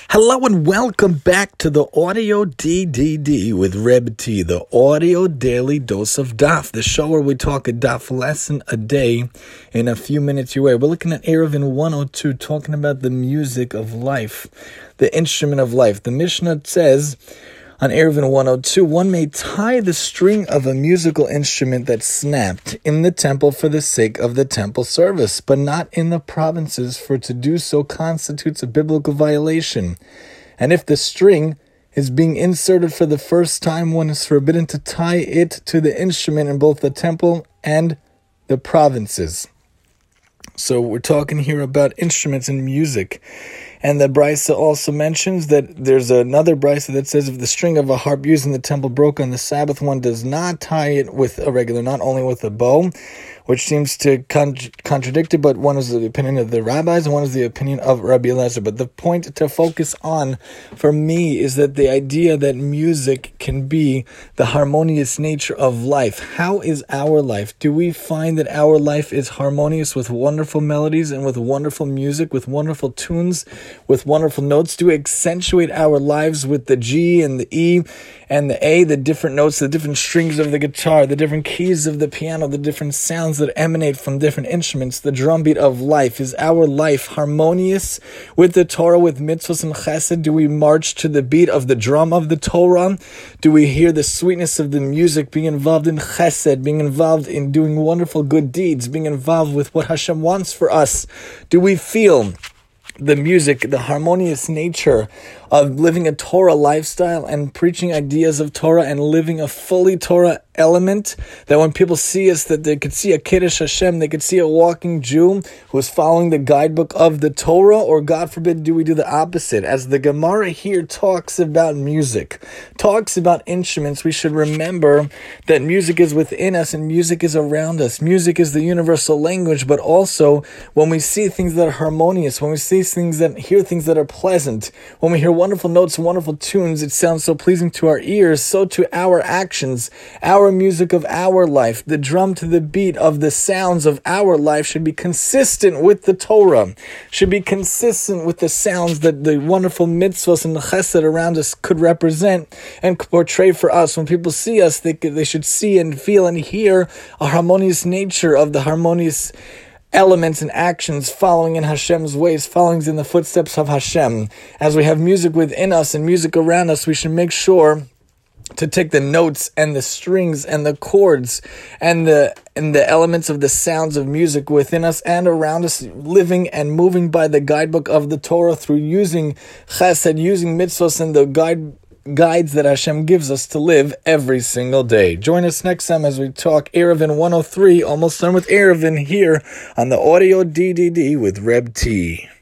Hello and welcome back to the Audio DDD with Reb T, the Audio Daily Dose of Daf, the show where we talk a Daf lesson a day in a few minutes your way. We're looking at Eruvin 102, talking about the music of life, the instrument of life. The Mishnah says on Eruvin 102, one may tie the string of a musical instrument that snapped in the temple for the sake of the temple service, but not in the provinces, for to do so constitutes a biblical violation. And if the string is being inserted for the first time, one is forbidden to tie it to the instrument in both the temple and the provinces. So we're talking here about instruments and music. And the Brisa also mentions that there's another Brisa that says if the string of a harp used in the temple broke on the Sabbath, one does not tie it with a regular, not only with a bow, which seems to contradict it, but one is the opinion of the rabbis and one is the opinion of Rabbi Elazar. But the point to focus on for me is that the idea that music can be the harmonious nature of life. How is our life? Do we find that our life is harmonious with wonderful melodies and with wonderful music, with wonderful tunes, with wonderful notes? Do we accentuate our lives with the G and the E and the A, the different notes, the different strings of the guitar, the different keys of the piano, the different sounds that emanate from different instruments, the drumbeat of life? Is our life harmonious with the Torah, with mitzvahs and chesed? Do we march to the beat of the drum of the Torah? Do we hear the sweetness of the music, being involved in chesed, being involved in doing wonderful good deeds, being involved with what Hashem wants for us? Do we feel the music, the harmonious nature of living a Torah lifestyle and preaching ideas of Torah and living a fully Torah element, that when people see us, that they could see a Kiddush Hashem, they could see a walking Jew who is following the guidebook of the Torah? Or God forbid, do we do the opposite? As the Gemara here talks about music, talks about instruments, we should remember that music is within us and music is around us. Music is the universal language, but also when we see things that are harmonious, when we see things that hear things that are pleasant, when we hear wonderful notes, wonderful tunes, it sounds so pleasing to our ears, so to our actions, our music of our life, the drum to the beat of the sounds of our life should be consistent with the Torah, should be consistent with the sounds that the wonderful mitzvahs and the chesed around us could represent and portray for us. When people see us, they should see and feel and hear a harmonious nature of the harmonious elements and actions, following in Hashem's ways, following in the footsteps of Hashem. As we have music within us and music around us, we should make sure to take the notes and the strings and the chords and the elements of the sounds of music within us and around us, living and moving by the guidebook of the Torah through using chesed, using mitzvahs and the guides that Hashem gives us to live every single day. Join us next time as we talk Eruvin 103, almost done with Eruvin here on the Audio DDD with Reb T.